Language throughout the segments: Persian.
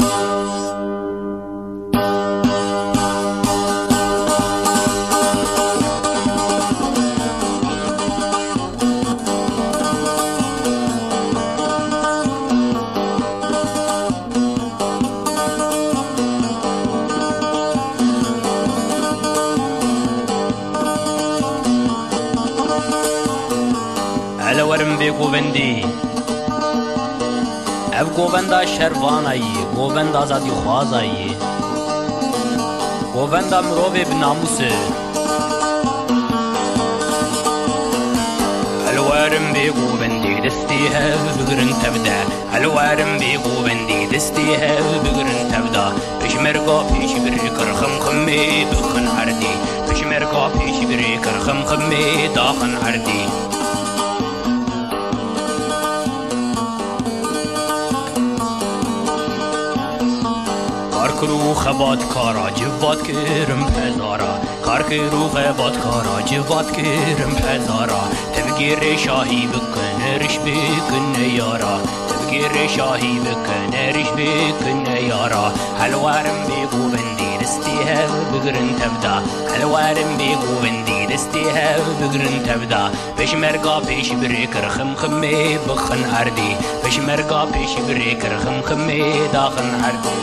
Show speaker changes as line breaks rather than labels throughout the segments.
ورم به گووندی اف گووندا شروانایی گووندا زادی خوازایی گووندا مروه بناموسه الوارم به گووندی دستی هف بگرن تبدا الوارم به گووندی دستی هف بگرن تبدا پشمرگا پیش بری کرخم خمی بخن عردی پشمرگا پیش بری کرخم خمی داخن عردی کرو خبات کارا جواد کرم پزارا کار کرو خبات کارا جواد کرم پزارا تفگیر شاهی بکن رش بکن یارا تفگیر شاهی بکن رش بکن یارا حلوارم بگو بندی دستی هف بگرن تبدا حلوارم بگو بندی دستی هف بگرن تبدا پشمرگا پیش بری کرخم خمی بخن عردی پشمرگا پیش بری کرخم خمی داخن عردی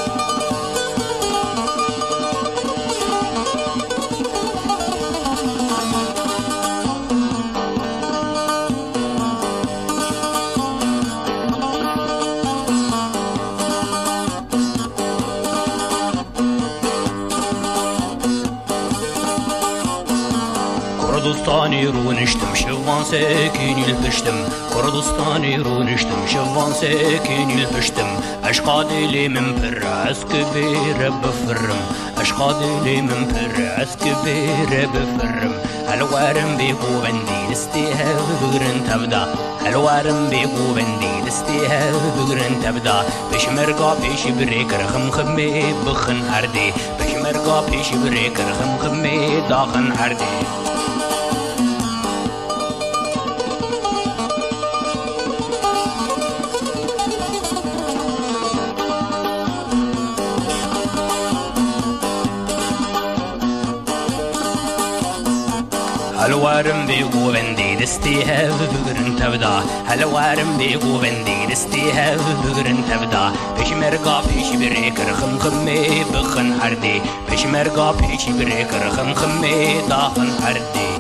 کردستانی رو نشتم شوان سکینی الپشتم کردستانی رو نشتم شوان سکینی الپشتم عشقا دلی من پر عسک بیر بفرم عشقا دلی من پر عسک بیر بفرم الوارم بيقو بندي دستي هاو بقرن تبدا الوارم بيقو بندي دستي هاو بقرن تبدا بشمرقا بيش بريكر خم خمي بخن عردي بشمرقا بيش بريكر خم خمي داخن عردي الوارم بيقو بندي دستي هاو بقرن تبدا الوارم بيقو بندي دستي هاو بقرن تبدا بشمرقا بيش بريكر خم خمي بخن عردي بشمرقا بيش بريكر خم خمي داخن عردي